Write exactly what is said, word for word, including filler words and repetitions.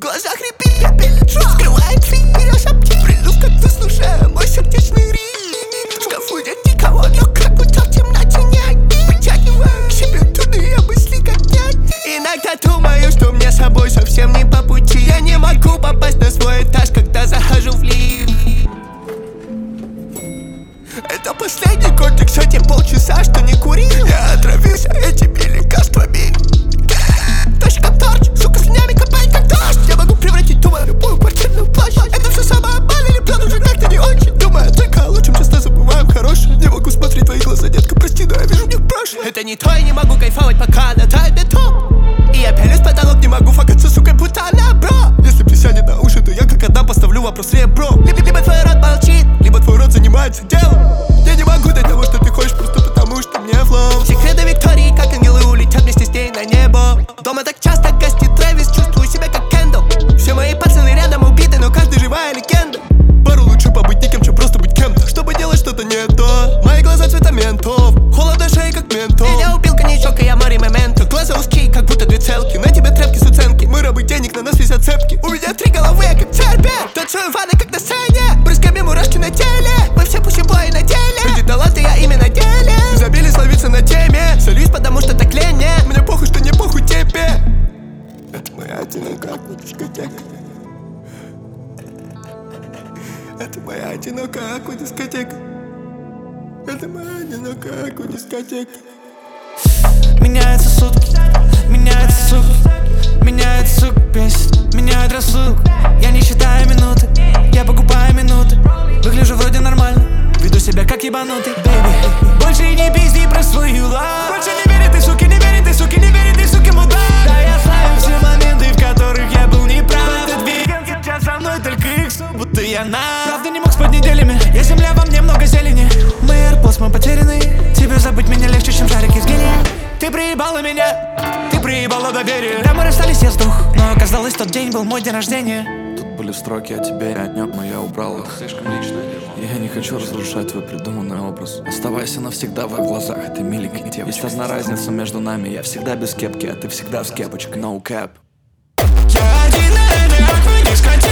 глазах рябит, я пелечу. Скрывает фиг, берешь аптек. Приду, как выслушаю мой сердечный ритм. В шкафу нет никого, но как будто в темноте не одни. Притягиваю к себе тудые мысли, как не одни. Иногда думаю, что мне с собой совсем не по пути. Я не могу попасть на свой этаж, когда захожу в лифт. Это последний год, и, кстати, полчаса, что не курил. Я отравился этими лекарствами. Точно как торч, сука, слюнями копает как дождь. Я могу превратить думаю любую квартирную площадь. Это все самообман или план уже как-то не очень. Думаю только о лучшем, часто забываем хорошее. Не могу смотреть твои глаза, детка, прости, но я вижу в них прошлое. Это не то, я не могу кайфовать, пока надает бетон. И я пялюсь в потолок, не могу факаться, сука, будто она, бро. Если присядет на уши, то я как отдам, поставлю вопрос ребро. Либо, либо твой рот молчит, либо твой рот занимается делом. Я не могу дать того, что ты хочешь, просто потому что мне флоу. Секреты Виктории, как ангелы, улетят вместе с ней на небо. Дома так часто гостит Трэвис, чувствую себя как Кендалл. Все мои пацаны рядом убиты, но каждый живая легенда. Пару лучше побыть никем, чем просто быть кем-то. Чтобы делать что-то не то. Мои глаза цвета ментов, холодно шеи как ментол. Меня убил коньячок, и я Мари Мементо. Глаза узкие, как будто две целки. На тебе тряпки с уценки, мы рабы денег, на нас висят цепки. У меня три головы, я как цербер. Танцую в ванной, как на сцене. Брызгами мурашки на теле. Мы все пусебои на деле. Люди таланты, я ими на деле. Забили словиться на теме. Солюсь, потому что так лень. Мне похуй, что не похуй тебе. Это моя одинокая дискотека. Это моя одинокая дискотека. Это моя одинокая дискотека. Меняются сутки, меняются сутки, меняются сук, бесит, меняют рассудок. Я не считаю минуты, я покупаю минуты. Выгляжу вроде нормально, веду себя как ебанутый. Бэйби, больше не пизди про свою лав. Больше не верит ты, суки, не верит ты, суки, не верит ты, суки, мудак. Да я знаю все моменты, в которых я был неправ. Этот веган сейчас со мной только их, будто я на. Правда не мог спать неделями, я земля, во мне много зелени. Мы AirPods, мы потеряны. Тебе забыть меня легче, чем шарики с гелия. Ты проебала меня, ты проебала доверие. Да, мы расстались, я сдох, но оказалось, тот день был мой день рождения. Тут были строки о тебе и от нем, но я убрал их. Слишком личное дело. Я не хочу разрушать твой придуманный образ. Оставайся навсегда в их глазах, ты миленькая девочка. Есть одна разница между нами, я всегда без кепки, а ты всегда с кепочкой, no cap. Я один на этой дискотеке.